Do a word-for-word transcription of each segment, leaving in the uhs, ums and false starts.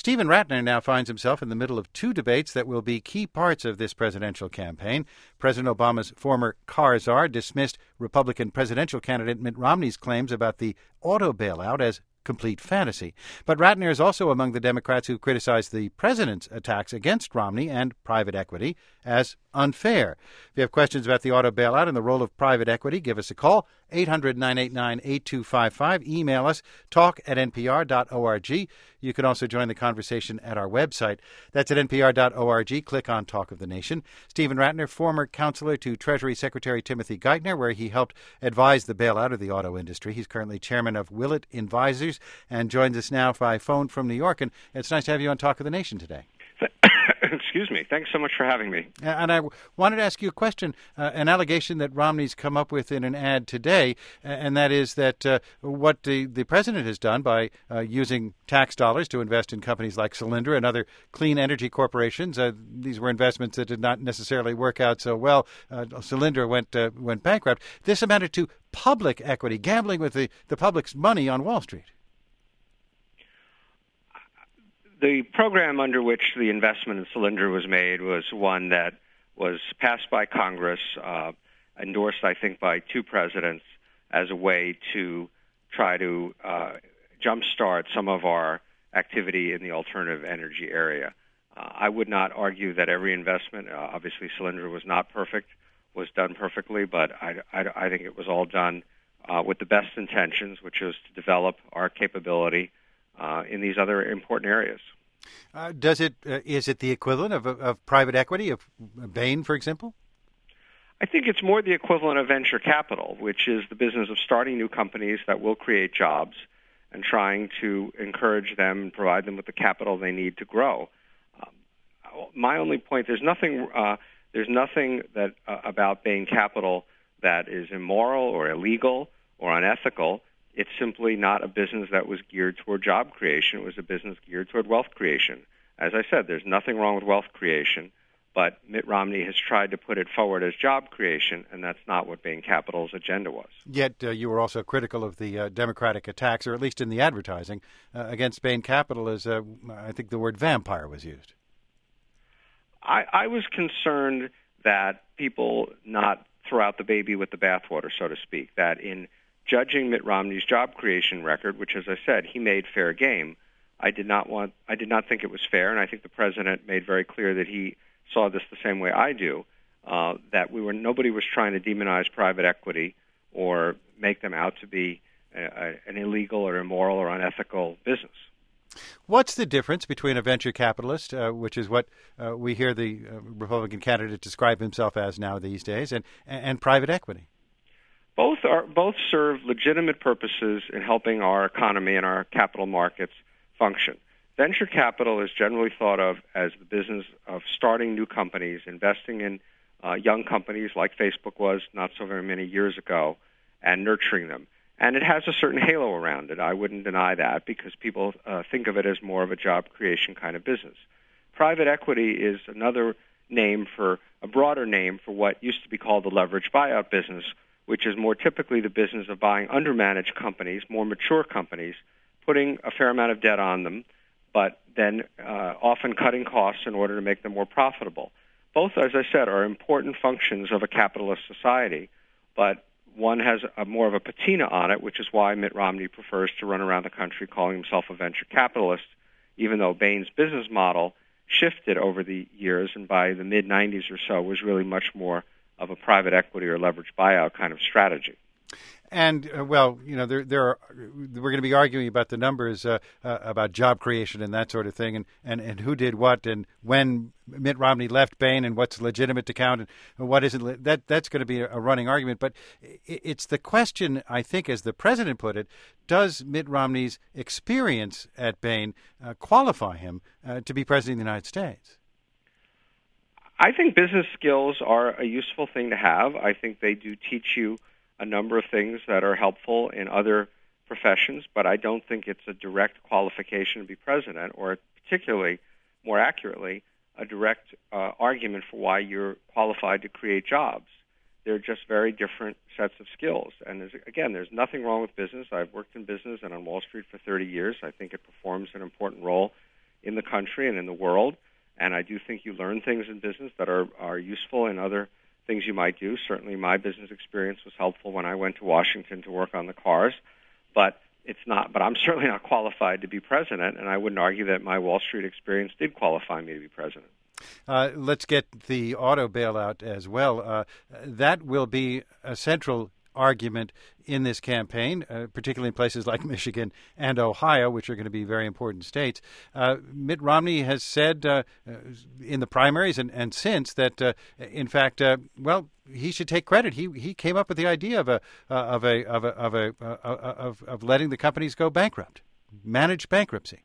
Stephen Rattner now finds himself in the middle of two debates that will be key parts of this presidential campaign. President Obama's former car czar dismissed Republican presidential candidate Mitt Romney's claims about the auto bailout as complete fantasy. But Rattner is also among the Democrats who criticized the president's attacks against Romney and private equity as unfair. If you have questions about the auto bailout and the role of private equity, give us a call, eight hundred, nine eight nine, eight two five five. Email us, talk at n p r dot org. You can also join the conversation at our website. That's at n p r dot org. Click on Talk of the Nation. Stephen Rattner, former counselor to Treasury Secretary Timothy Geithner, where he helped advise the bailout of the auto industry. He's currently chairman of Willett Advisors and joins us now by phone from New York. And it's nice to have you on Talk of the Nation today. Excuse me. Thanks so much for having me. And I wanted to ask you a question, uh, an allegation that Romney's come up with in an ad today, and that is that uh, what the, the president has done by uh, using tax dollars to invest in companies like Solyndra and other clean energy corporations, uh, these were investments that did not necessarily work out so well. Uh, Solyndra went uh, went bankrupt. This amounted to public equity, gambling with the, the public's money on Wall Street. The program under which the investment in Solyndra was made was one that was passed by Congress, uh, endorsed, I think, by two presidents as a way to try to uh, jumpstart some of our activity in the alternative energy area. Uh, I would not argue that every investment, uh, obviously Solyndra was not perfect, was done perfectly, but I, I, I think it was all done uh, with the best intentions, which was to develop our capability Uh, in these other important areas. Uh, does it? Uh, is it the equivalent of, of private equity, of Bain, for example? I think it's more the equivalent of venture capital, which is the business of starting new companies that will create jobs and trying to encourage them and provide them with the capital they need to grow. Um, my only point: there's nothing. Uh, there's nothing that uh, about Bain Capital that is immoral or illegal or unethical. It's simply not a business that was geared toward job creation. It was a business geared toward wealth creation. As I said, there's nothing wrong with wealth creation, but Mitt Romney has tried to put it forward as job creation, and that's not what Bain Capital's agenda was. Yet uh, you were also critical of the uh, Democratic attacks, or at least in the advertising, uh, against Bain Capital as, uh, I think the word vampire was used. I, I was concerned that people not throw out the baby with the bathwater, so to speak, that in judging Mitt Romney's job creation record, which, as I said, he made fair game, I did not want. I did not think it was fair, and I think the president made very clear that he saw this the same way I do. Uh, that we were nobody was trying to demonize private equity or make them out to be a, a, an illegal or immoral or unethical business. What's the difference between a venture capitalist, uh, which is what uh, we hear the uh, Republican candidate describe himself as now these days, and and private equity? Both are both serve legitimate purposes in helping our economy and our capital markets function. Venture capital is generally thought of as the business of starting new companies, investing in uh, young companies like Facebook was not so very many years ago, and nurturing them. And it has a certain halo around it. I wouldn't deny that because people uh, think of it as more of a job creation kind of business. Private equity is another name for a broader name for what used to be called the leveraged buyout business, which is more typically the business of buying undermanaged companies, more mature companies, putting a fair amount of debt on them, but then uh, often cutting costs in order to make them more profitable. Both, as I said, are important functions of a capitalist society, but one has a, more of a patina on it, which is why Mitt Romney prefers to run around the country calling himself a venture capitalist, even though Bain's business model shifted over the years, and by the mid nineties or so was really much more of a private equity or leveraged buyout kind of strategy. And, uh, well, you know, there, there are, we're going to be arguing about the numbers, uh, uh, about job creation and that sort of thing, and, and, and who did what, and when Mitt Romney left Bain, and what's legitimate to count, and what isn't. That That's going to be a running argument. But it's the question, I think, as the president put it, does Mitt Romney's experience at Bain uh, qualify him uh, to be president of the United States? I think business skills are a useful thing to have. I think they do teach you a number of things that are helpful in other professions, but I don't think it's a direct qualification to be president, or particularly, more accurately, a direct uh, argument for why you're qualified to create jobs. They're just very different sets of skills. And there's, again, there's nothing wrong with business. I've worked in business and on Wall Street for thirty years. I think it performs an important role in the country and in the world. And I do think you learn things in business that are, are useful in other things you might do. Certainly my business experience was helpful when I went to Washington to work on the cars. But it's not. But I'm certainly not qualified to be president, and I wouldn't argue that my Wall Street experience did qualify me to be president. Uh, let's get the auto bailout as well. Uh, that will be a central argument in this campaign, uh, particularly in places like Michigan and Ohio, which are going to be very important states. Uh, Mitt Romney has said uh, in the primaries and, and since that, uh, in fact, uh, well, he should take credit. He he came up with the idea of a uh, of a of a of a uh, of, of letting the companies go bankrupt, managed bankruptcy.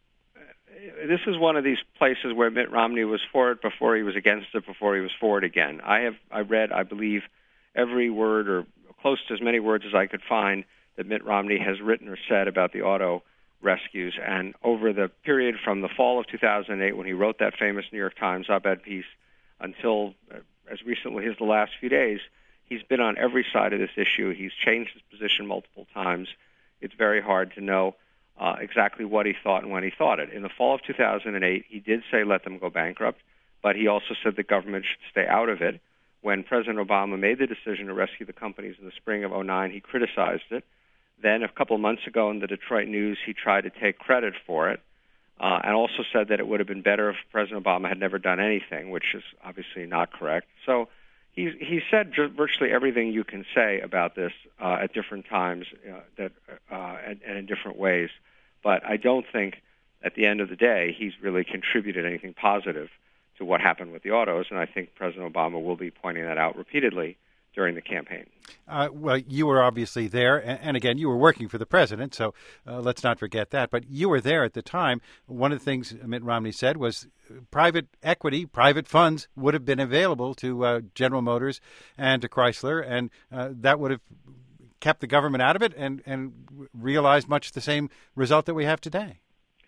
This is one of these places where Mitt Romney was for it before he was against it, before he was for it again. I have I read, I believe, every word or close to as many words as I could find that Mitt Romney has written or said about the auto rescues. And over the period from the fall of two thousand eight, when he wrote that famous New York Times op-ed piece, until uh, as recently as the last few days, he's been on every side of this issue. He's changed his position multiple times. It's very hard to know uh, exactly what he thought and when he thought it. In the fall of two thousand eight, he did say let them go bankrupt, but he also said the government should stay out of it. When President Obama made the decision to rescue the companies in the spring of oh nine, he criticized it. Then a couple of months ago in the Detroit News, he tried to take credit for it uh, and also said that it would have been better if President Obama had never done anything, which is obviously not correct. So he, he said virtually everything you can say about this uh, at different times uh, that, uh, and, and in different ways. But I don't think at the end of the day he's really contributed anything positive to what happened with the autos, and I think President Obama will be pointing that out repeatedly during the campaign. Uh, well, you were obviously there, and, and again, you were working for the president, so uh, let's not forget that. But you were there at the time. One of the things Mitt Romney said was private equity, private funds would have been available to uh, General Motors and to Chrysler, and uh, that would have kept the government out of it and, and realized much the same result that we have today.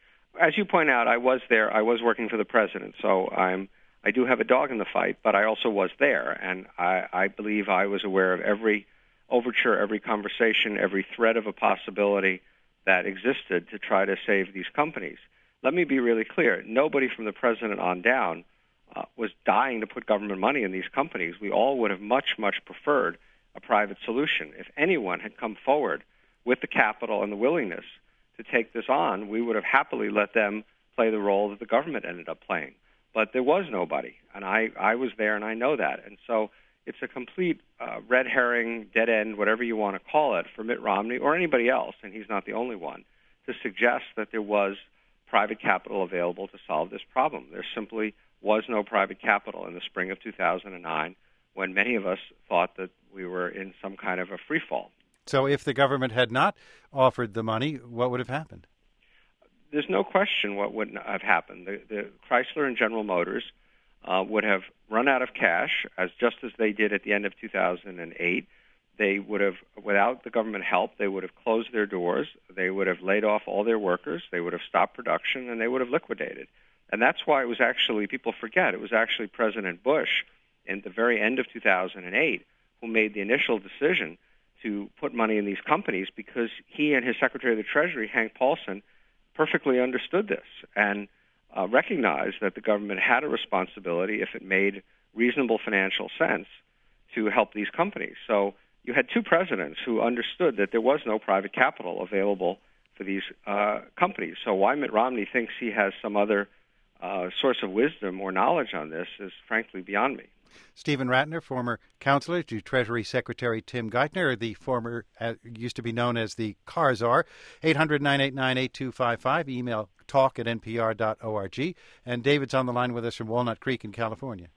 As you point out, I was there. I was working for the president, so I'm I do have a dog in the fight, but I also was there, and I, I believe I was aware of every overture, every conversation, every thread of a possibility that existed to try to save these companies. Let me be really clear. Nobody from the president on down uh, was dying to put government money in these companies. We all would have much, much preferred a private solution. If anyone had come forward with the capital and the willingness to take this on, we would have happily let them play the role that the government ended up playing. But there was nobody, and I, I was there, and I know that. And so it's a complete uh, red herring, dead end, whatever you want to call it, for Mitt Romney or anybody else, and he's not the only one, to suggest that there was private capital available to solve this problem. There simply was no private capital in the spring of two thousand nine when many of us thought that we were in some kind of a free fall. So if the government had not offered the money, what would have happened? There's no question what would have happened. The, the Chrysler and General Motors uh, would have run out of cash, as just as they did at the end of two thousand eight. They would have, without the government help, they would have closed their doors. They would have laid off all their workers. They would have stopped production, and they would have liquidated. And that's why it was actually, people forget, it was actually President Bush in the very end of two thousand eight who made the initial decision to put money in these companies, because he and his Secretary of the Treasury, Hank Paulson, perfectly understood this and uh, recognized that the government had a responsibility, if it made reasonable financial sense, to help these companies. So you had two presidents who understood that there was no private capital available for these uh, companies. So why Mitt Romney thinks he has some other uh, source of wisdom or knowledge on this is frankly beyond me. Stephen Rattner, former counselor to Treasury Secretary Tim Geithner, the former, uh, used to be known as the car czar. eight hundred, nine eight nine, eight two five five, email talk at n p r dot org. And David's on the line with us from Walnut Creek in California.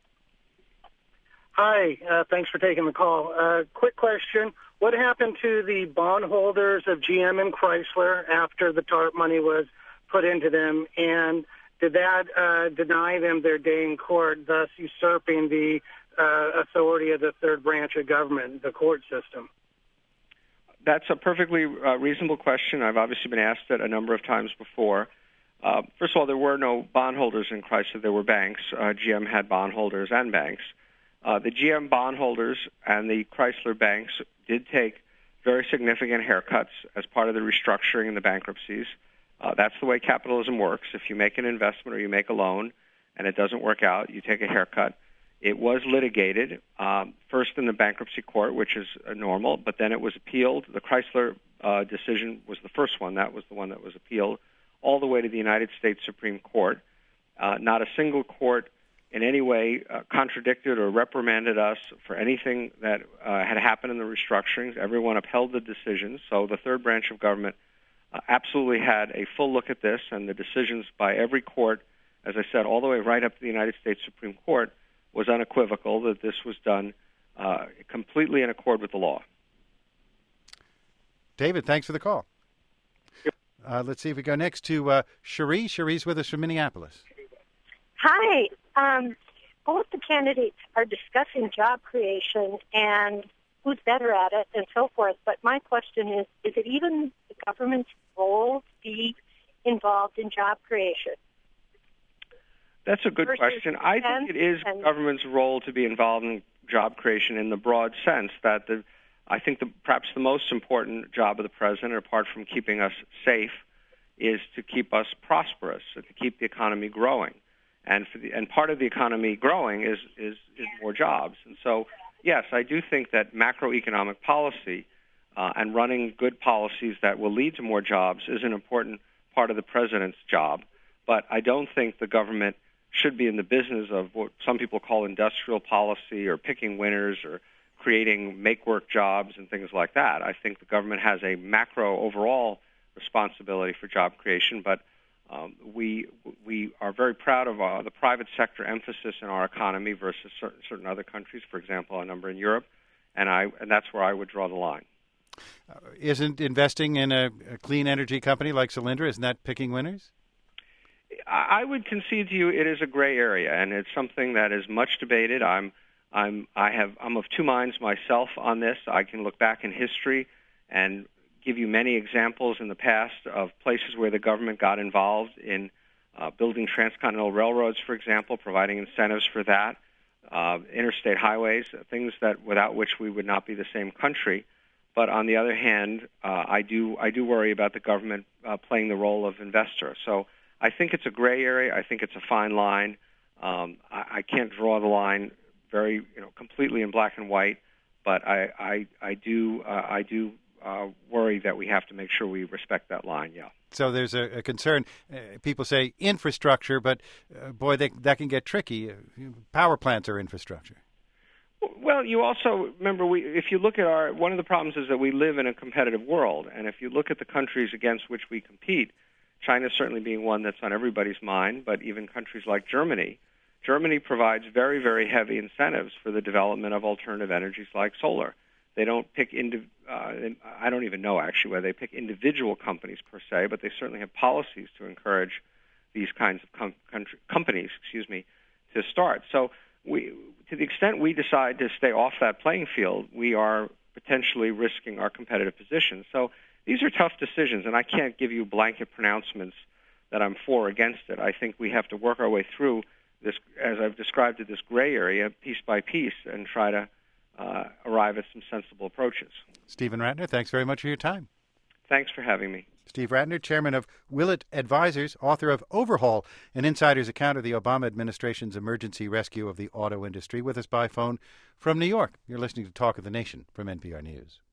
Hi, uh, thanks for taking the call. Uh, quick question. What happened to the bondholders of G M and Chrysler after the TARP money was put into them? And did that uh, deny them their day in court, thus usurping the uh, authority of the third branch of government, the court system? That's a perfectly uh, reasonable question. I've obviously been asked it a number of times before. Uh, first of all, there were no bondholders in Chrysler. There were banks. Uh, G M had bondholders and banks. Uh, the G M bondholders and the Chrysler banks did take very significant haircuts as part of the restructuring and the bankruptcies. Uh, that's the way capitalism works. If you make an investment or you make a loan and it doesn't work out, you take a haircut. It was litigated, um, first in the bankruptcy court, which is uh, normal, but then it was appealed. The Chrysler uh, decision was the first one. That was the one that was appealed all the way to the United States Supreme Court. Uh, not a single court in any way uh, contradicted or reprimanded us for anything that uh, had happened in the restructurings. Everyone upheld the decisions. So the third branch of government uh, absolutely had a full look at this, and the decisions by every court, as I said, all the way right up to the United States Supreme Court, was unequivocal that this was done uh, completely in accord with the law. David, thanks for the call. Uh, let's see if we go next to uh, Cherie. Cherie's with us from Minneapolis. Hi. Um, both the candidates are discussing job creation and who's better at it and so forth. But my question is, is it even the government's role to be involved in job creation? That's a good Versus question. I think it is and, government's role to be involved in job creation in the broad sense that the, I think the, perhaps the most important job of the president, apart from keeping us safe, is to keep us prosperous, to keep the economy growing. And for the, and part of the economy growing is, is, is more jobs. And so, yes, I do think that macroeconomic policy uh, and running good policies that will lead to more jobs is an important part of the president's job. But I don't think the government should be in the business of what some people call industrial policy or picking winners or creating make-work jobs and things like that. I think the government has a macro overall responsibility for job creation, but um, we we are very proud of uh, the private sector emphasis in our economy versus certain, certain other countries, for example, a number in Europe, and I and that's where I would draw the line. Uh, isn't investing in a, a clean energy company like Solyndra, isn't that picking winners? I would concede to you it is a gray area, and it's something that is much debated. I'm, I'm, I have, I'm of two minds myself on this. I can look back in history and give you many examples in the past of places where the government got involved in uh, building transcontinental railroads, for example, providing incentives for that, uh, interstate highways, things that without which we would not be the same country. But on the other hand, uh, I do, I do worry about the government uh, playing the role of investor. So I think it's a gray area. I think it's a fine line. Um, I, I can't draw the line very, you know, completely in black and white, but I, I, I do, uh, I do uh, worry that we have to make sure we respect that line. Yeah. So there's a, a concern. Uh, people say infrastructure, but uh, boy, they, that can get tricky. Uh, power plants are infrastructure. Well, you also remember we. If you look at our, one of the problems is that we live in a competitive world, and if you look at the countries against which we compete, China certainly being one that's on everybody's mind, but even countries like Germany. Germany provides very, very heavy incentives for the development of alternative energies like solar. They don't pick, indiv- uh, I don't even know actually whether they pick individual companies per se, but they certainly have policies to encourage these kinds of com- country- companies, excuse me, to start. So we, to the extent we decide to stay off that playing field, we are potentially risking our competitive position. So these are tough decisions, and I can't give you blanket pronouncements that I'm for or against it. I think we have to work our way through this, as I've described it, this gray area, piece by piece, and try to uh, arrive at some sensible approaches. Stephen Ratner, thanks very much for your time. Thanks for having me. Steve Ratner, chairman of Willett Advisors, author of Overhaul, an insider's account of the Obama administration's emergency rescue of the auto industry, with us by phone from New York. You're listening to Talk of the Nation from N P R News.